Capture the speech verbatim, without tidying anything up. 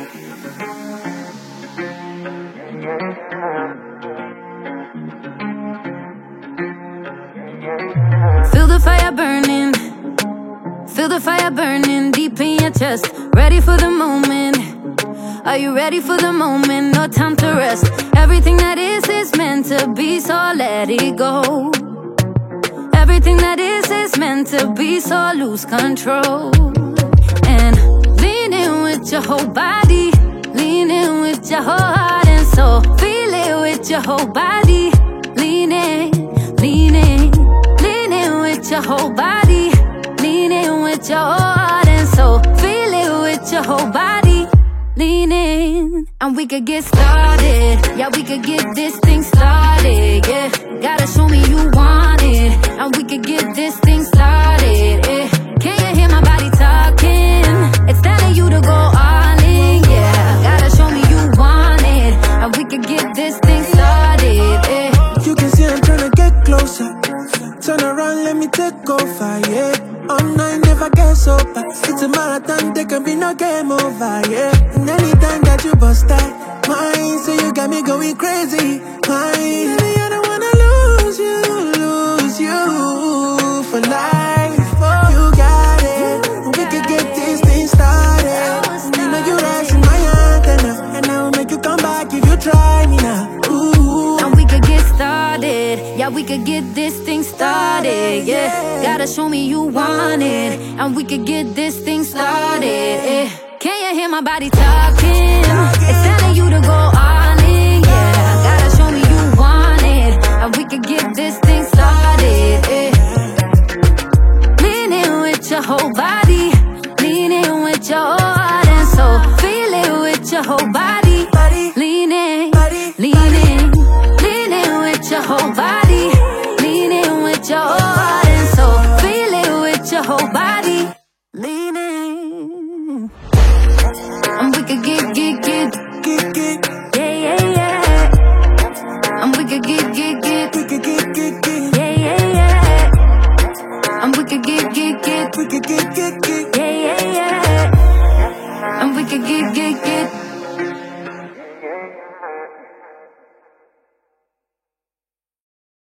Feel the fire burning, feel the fire burning deep in your chest. Ready for the moment, are you ready for the moment? No time to rest. Everything that is is meant to be, so let it go. Everything that is is meant to be, so lose control. And lean in with your whole body, lean in with your whole heart and soul. Feel it with your whole body, lean in, lean in, lean in with your whole body, lean in with your whole heart and soul. Feel it with your whole body, lean in. And we could get started, yeah, we could get this thing started, yeah. Gotta show me you want it, and we could get this thing started, yeah. Can you hear my body talking? It's telling you to go all in, yeah. Gotta show me you want it, and we could get this thing started, yeah. You can see I'm tryna get closer. Turn around, let me take over, yeah. All night, never get sober. It's a marathon, there can be no game over, yeah. And anytime that you bust that mine, so you got me going crazy, mine. Baby, I don't wanna lose you, lose you for life. You got it, we could get this thing started. You know you raising my antenna, and I will make you come back if you try me now. Ooh. And we could get started, yeah, we could get this thing started, yeah. Gotta show me you want it, and we could get this thing started, yeah. Can you hear my body talking? It's telling you to go all in, yeah. Gotta show me you want it, and we could get this thing started, yeah. Lean in with your whole body, lean in with your whole heart and soul. Feel it with your whole body, lean in, lean in, lean in with your whole body, lean in with your whole heart and soul. Feel it with your whole body, lean in. And we could get, get, get, Get, get, yeah, yeah, yeah. And we could get, get, get.